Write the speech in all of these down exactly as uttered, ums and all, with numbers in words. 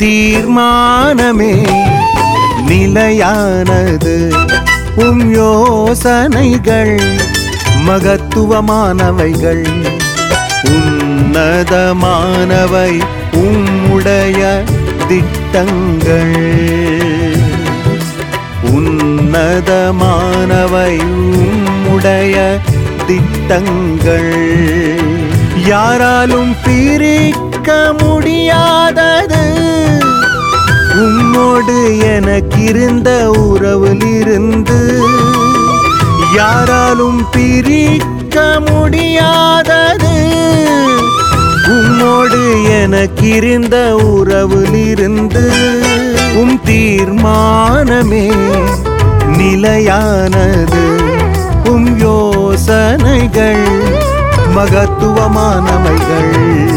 தீர்மானமே நிலையானது, உம் யோசனைகள் மகத்துவமானவைகள், உன்னதமானவை உம்முடைய திட்டங்கள், உன்னதமானவை உம்முடைய திட்டங்கள். யாராலும் பிரிக்க முடியாதது உம்மோடு எனக்கிருந்த உறவிலிருந்து, யாராலும் பிரிக்க முடியாதது உம்மோடு எனக்கிருந்த உறவிலிருந்து. உம் தீர்மானமே நிலையானது, உம் யோசனைகள் மகத்துவமானவைகள்.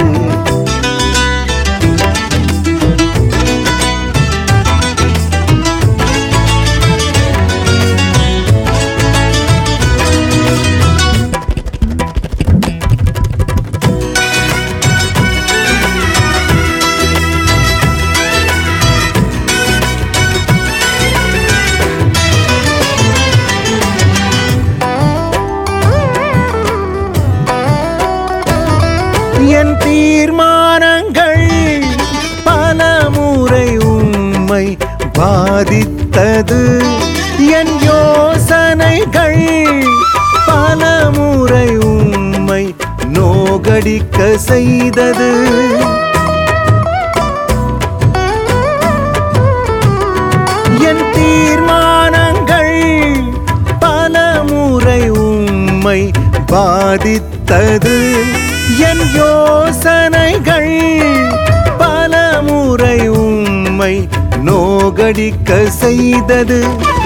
என் தீர்மானங்கள் பல முறை உம்மை பாதித்தது, என் யோசனைகள் பல முறை உம்மை நோகடிக்க செய்தது. என் தீர்மானங்கள் பல முறை உம்மை பாதித்தது, என் யோசனைகள் பல முறை உம்மை நோகடிக்க செய்தது.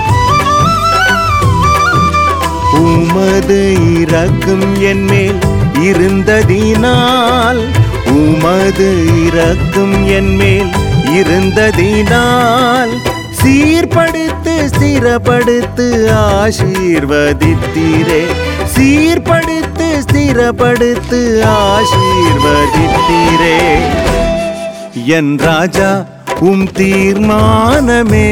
உமது இரக்கம் என் மேல் இருந்ததினால், உமது இரக்கம் என் மேல் இருந்ததினால், சீர்படுத்து ஸ்திரப்படுத்து ஆசீர்வதித்தீரே, சீர்படுத்து ஸ்திரப்படுத்து ஆசீர்வதித்தீரே. என் ராஜா உம் தீர்மானமே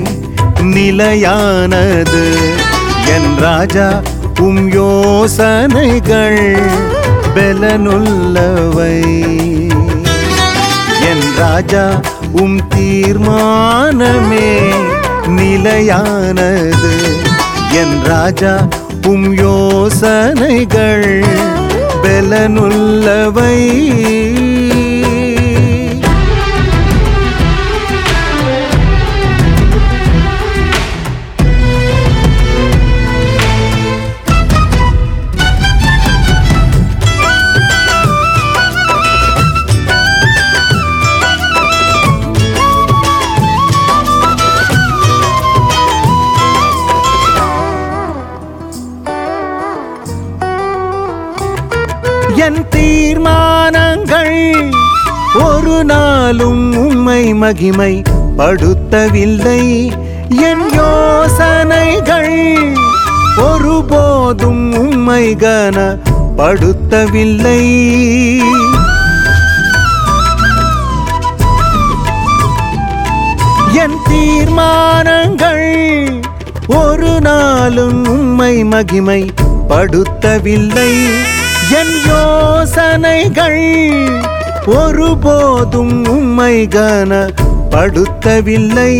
நிலையானது, என் ராஜா உம் யோசனைகள் பலனுள்ளவை. என் ராஜா உம் தீர்மானமே நிலையானது, என் ராஜா உம் யோசனைகள் பலனுள்ளவை. என் தீர்மானங்கள் ஒரு நாளும் உம்மை மகிமை படுத்தவில்லை, என் யோசனைகள் ஒருபோதும் உம்மை கனப்படுத்தவில்லை. என் தீர்மானங்கள் ஒரு நாளும் உம்மை மகிமை படுத்தவில்லை, என் யோசனைகள் ஒருபோதும் உம்மை கனப்படுத்தவில்லை.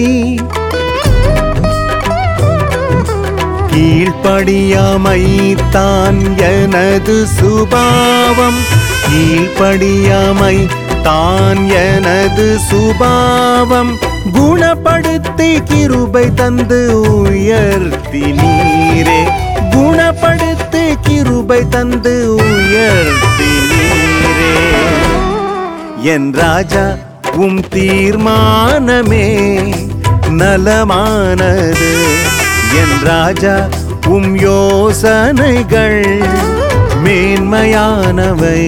கீழ்ப்படியாமை தான் எனது சுபாவம், கீழ்ப்படியாமை தான் எனது சுபாவம், குணப்படுத்தி கிருபை தந்து உயர்த்தினீரே, குணப்படுத்தி கிருபை தந்து உயர்த்தினீரே. என் ராஜா உம் தீர்மானமே நலமானது, என் ராஜா உம் யோசனைகள் மேன்மையானவை.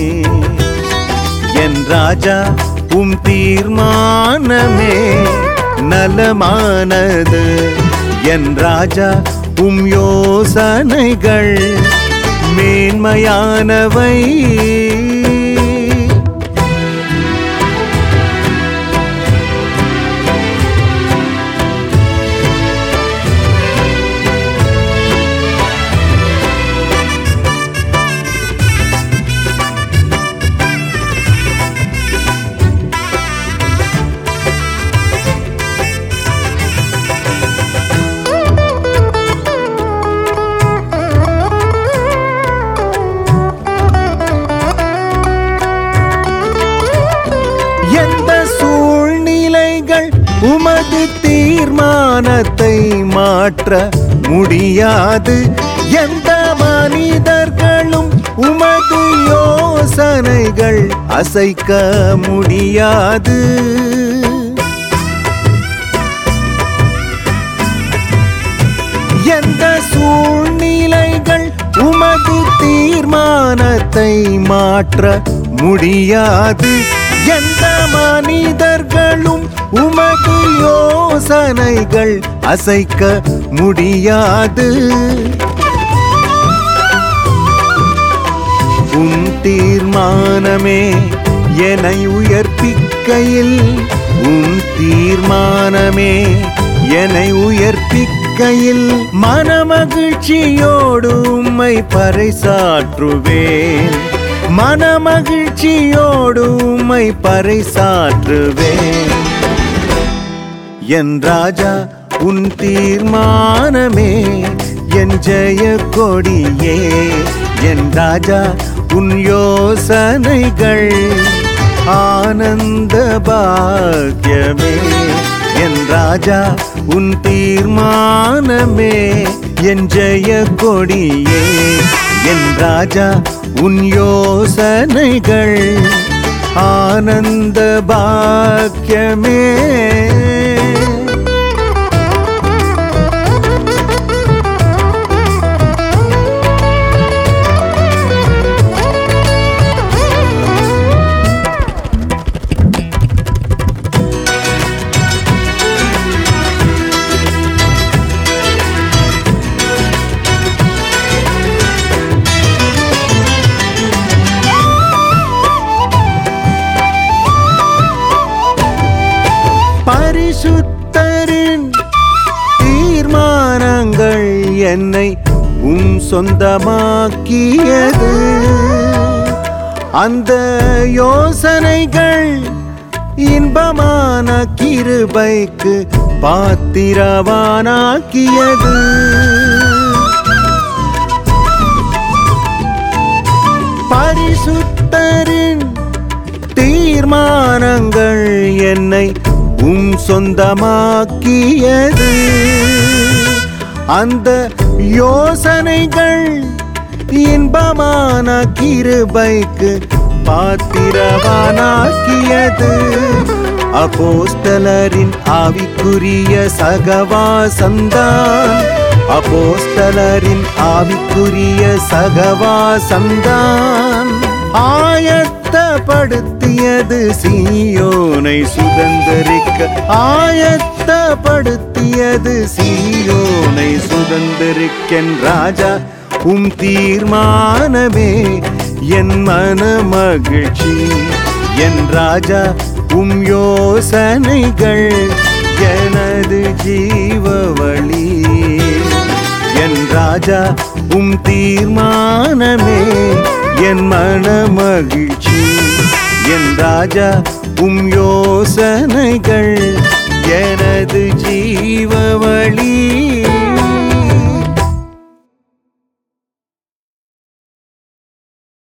என் ராஜா உம் தீர்மானமே நலமானது, என் ராஜா உம் யோசனைகள் மேன்மையானவை. தீர்மானத்தை மாற்ற முடியாது. எந்த மனிதர்களும் உமது யோசனைகள் அசைக்க முடியாது. எந்த சூழ்நிலைகள் உமது தீர்மானத்தை மாற்ற முடியாது. எந்த மனிதர்களும் உமது யோசனைகள் அசைக்க முடியாது. உன் தீர்மானமே என்னை உயர்ப்பிக்கையில், உன் தீர்மானமே என்னை உயர்ப்பிக்கையில் மனமகிழ்ச்சியோடு உம்மை பறைசாற்றுவேன். மனமகிழ்ச்சியோடு உம்மை பறைசாற்றுவேன். என் ராஜா உன் தீர்மானமே என் ஜெய கொடியே. என் ராஜா உன் யோசனைகள் ஆனந்த பாக்கியமே. என் ராஜா உன் தீர்மானமே என் ஜெய கொடியே. என் ராஜா உன் யோசனைகள் ஆனந்த பாக்கியமே. பரிசுத்தரின் தீர்மானங்கள் என்னை உம் சொந்தமாக்கியது. அந்த யோசனைகள் இன்பமான கிருபைக்கு பாத்திரவானாக்கியது. பரிசுத்தரின் தீர்மானங்கள் என்னை உம் சொந்தமாக்கியது. அந்த யோசனைகள் இன்பமான கிருபைக்கு பாத்திரவானாக்கியது. அப்போஸ்தலரின் ஆவிக்குரிய சகவாசம்தான், அப்போஸ்தலரின் ஆவிக்குரிய சகவாசம்தான் ஆயத்தப்படுத்தியது சீயோனை சுதந்தரிக்க. ஆயத்தப்படுத்தியது சீயோனை சுதந்தரிக்கென் ராஜா உம் தீர்மானமே என் மன மகிழ்ச்சி. என் ராஜா உம் யோசனைகள் எனது ஜீவ வழி. என் ராஜா உம் தீர்மானமே என் மன மகிழ்ச்சி. என் ராஜா உம் யோசனைகள் எனது ஜீவ வழி.